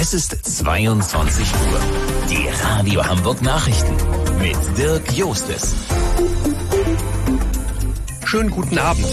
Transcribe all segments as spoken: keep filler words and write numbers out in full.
Es ist zweiundzwanzig Uhr. Die Radio Hamburg Nachrichten mit Dirk Jostes. Schönen guten Abend.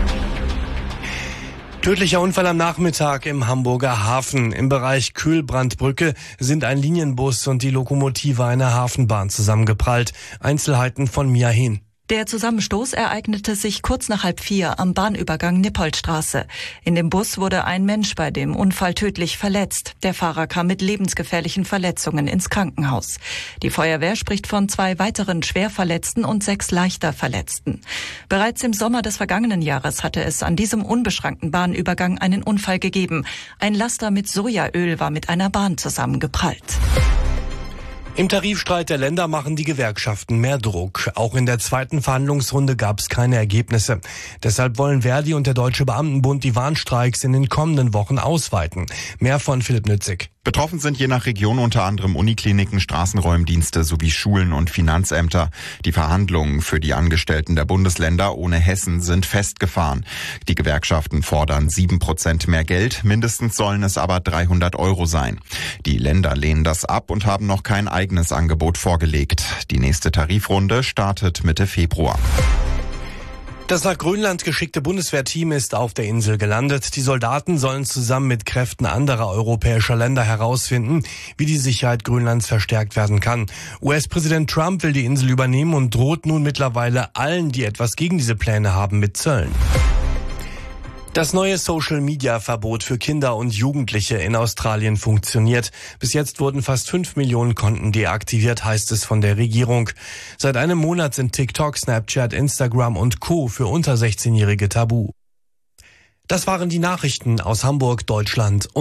Tödlicher Unfall am Nachmittag im Hamburger Hafen. Im Bereich Kühlbrandbrücke sind ein Linienbus und die Lokomotive einer Hafenbahn zusammengeprallt. Einzelheiten von Mia Hehn. Der Zusammenstoß ereignete sich kurz nach halb vier am Bahnübergang Nippoldstraße. In dem Bus wurde ein Mensch bei dem Unfall tödlich verletzt. Der Fahrer kam mit lebensgefährlichen Verletzungen ins Krankenhaus. Die Feuerwehr spricht von zwei weiteren Schwerverletzten und sechs leichter Verletzten. Bereits im Sommer des vergangenen Jahres hatte es an diesem unbeschrankten Bahnübergang einen Unfall gegeben. Ein Laster mit Sojaöl war mit einer Bahn zusammengeprallt. Im Tarifstreit der Länder machen die Gewerkschaften mehr Druck. Auch in der zweiten Verhandlungsrunde gab es keine Ergebnisse. Deshalb wollen Verdi und der Deutsche Beamtenbund die Warnstreiks in den kommenden Wochen ausweiten. Mehr von Philipp Nützig. Betroffen sind je nach Region unter anderem Unikliniken, Straßenräumdienste sowie Schulen und Finanzämter. Die Verhandlungen für die Angestellten der Bundesländer ohne Hessen sind festgefahren. Die Gewerkschaften fordern sieben Prozent mehr Geld, mindestens sollen es aber dreihundert Euro sein. Die Länder lehnen das ab und haben noch kein eigenes Angebot vorgelegt. Die nächste Tarifrunde startet Mitte Februar. Das nach Grönland geschickte Bundeswehrteam ist auf der Insel gelandet. Die Soldaten sollen zusammen mit Kräften anderer europäischer Länder herausfinden, wie die Sicherheit Grönlands verstärkt werden kann. U S-Präsident Trump will die Insel übernehmen und droht nun mittlerweile allen, die etwas gegen diese Pläne haben, mit Zöllen. Das neue Social-Media-Verbot für Kinder und Jugendliche in Australien funktioniert. Bis jetzt wurden fast fünf Millionen Konten deaktiviert, heißt es von der Regierung. Seit einem Monat sind TikTok, Snapchat, Instagram und Co. für unter sechzehnjährige tabu. Das waren die Nachrichten aus Hamburg, Deutschland und